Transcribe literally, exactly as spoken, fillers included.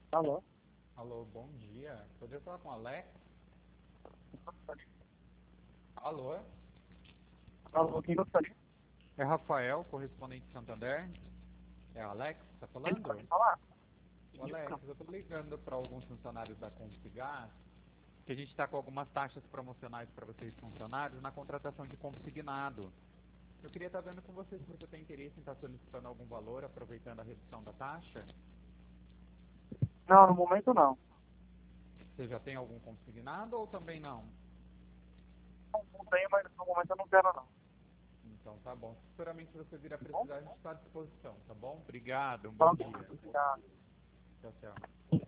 Alô? Alô, bom dia. Poderia falar com o Alex? Alô? Alô, quem gostaria? É Rafael, correspondente de Santander. É Alex que está Ele pode falando? falar? O Isso. Alex, eu estou ligando para alguns funcionários da Consigás, que a gente está com algumas taxas promocionais para vocês funcionários na contratação de consignado. Eu queria estar vendo com você se você tem interesse em estar solicitando algum valor, aproveitando a redução da taxa. Não, no momento não. Você já tem algum consignado ou também não? Não, não tenho, mas no momento eu não quero não. Então tá bom. Se futuramente você vir a Tá bom? precisar, a gente está à disposição, tá bom? Obrigado, um bom Tá bom, dia. obrigado. Tchau, tchau.